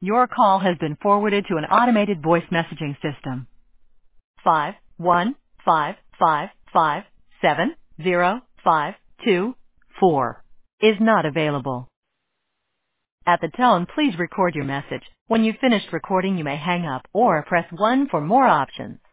Your call has been forwarded to an automated voice messaging system. 51555570524 is not available. At the tone, please record your message. When you've finished recording, you may hang up or press 1 for more options.